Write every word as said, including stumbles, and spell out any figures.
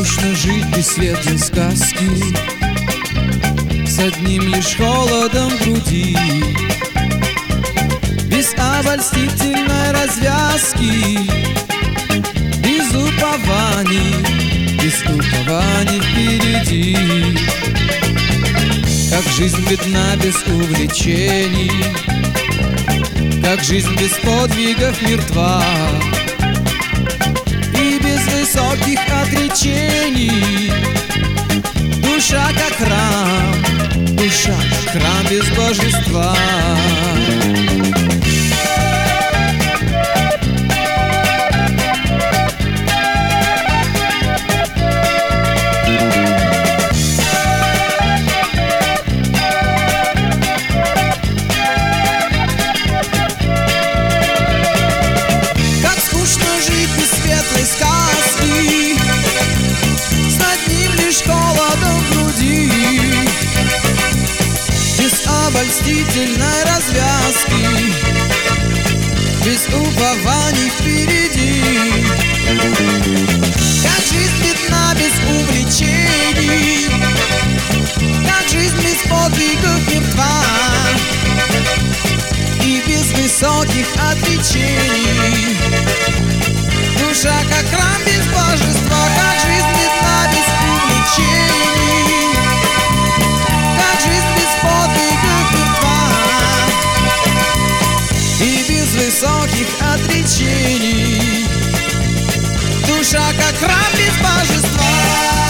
скучно жить без светлой сказки, с одним лишь холодом в груди, без обольстительной развязки, без упований, без упований впереди. Как жизнь бедна без увлечений, как жизнь без подвигов мертва, и без высоких отречений. Душа как храм, душа как храм без божества. Сказки, с одним лишь холодом в груди, без обольстительной развязки, без упований впереди. Как жизнь бедна без увлечений, как жизнь без подвигов мертва, и без высоких отречений. Душа как храм без божества, как жизнь бедна без увлечений, как жизнь без подвигов мертва, и без высоких отречений. Душа как храм без божества.